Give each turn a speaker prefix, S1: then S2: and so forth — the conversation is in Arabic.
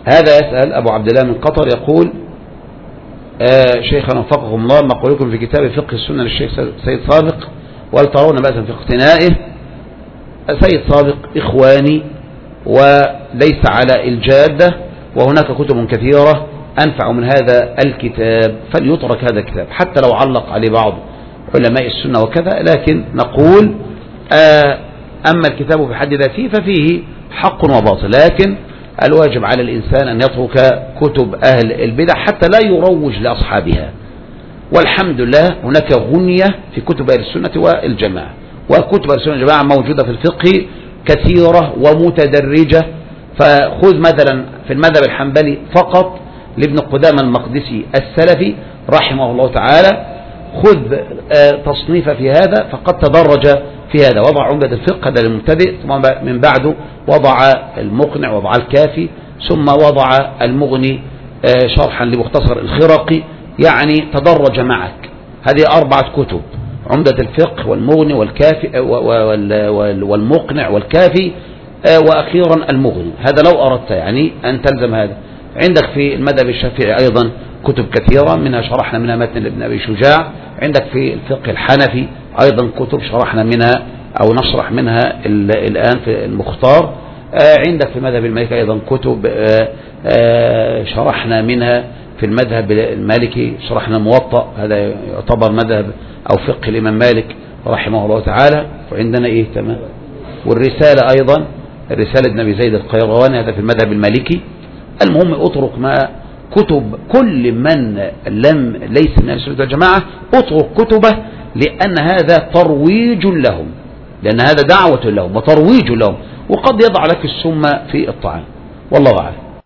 S1: هذا يسأل أبو عبد الله من قطر يقول شيخنا وفقكم الله، ما قولكم في كتاب فقه السنة للشيخ سيد صادق، وهل ترون بأسا في اقتنائه؟ سيد صادق إخواني وليس على الجادة، وهناك كتب كثيرة أنفع من هذا الكتاب، فليترك هذا الكتاب حتى لو علق عليه بعض علماء السنة وكذا. لكن نقول أما الكتاب بحد ذاته ففيه حق وباطل، لكن الواجب على الإنسان أن يترك كتب أهل البدع حتى لا يروج لأصحابها. والحمد لله هناك غنية في كتب أهل السنة والجماعة، وكتب أهل السنة والجماعة موجودة في الفقه كثيرة ومتدرجة. فخذ مثلا في المذهب الحنبلي فقط لابن قدامة المقدسي السلفي رحمه الله تعالى، خذ تصنيف في هذا فقد تدرج في هذا، وضع عمدة الفقه هذا للمبتدئ، ثم من بعده وضع المقنع، وضع الكافي، ثم وضع المغني شرحا لمختصر الخرقي، يعني تدرج معك. هذه 4 كتب: عمدة الفقه والمغني والكافي والمقنع والكافي، وأخيرا المغني. هذا لو أردت يعني أن تلزم هذا. عندك في المذهب الشافعي أيضا كتب كثيرة، منها شرحنا منها متن لابن أبي شجاع. عندك في الفقه الحنفي أيضا كتب شرحنا منها أو نشرح منها الآن في المختار. عندك في المذهب المالكي أيضا كتب شرحنا منها في المذهب المالكي، شرحنا الموطأ، هذا يعتبر مذهب أو فقه الإمام مالك رحمه الله تعالى. وعندنا إيه تمام، والرسالة أيضا، رسالة ابن أبي زيد القيرواني، هذا في المذهب المالكي. المهم اترك ما كتب كل من ليس من السنة والجماعة، اترك كتبه، لأن هذا ترويج لهم، لأن هذا دعوة لهم وترويج لهم، وقد يضع لك السم في الطعام. والله أعلم.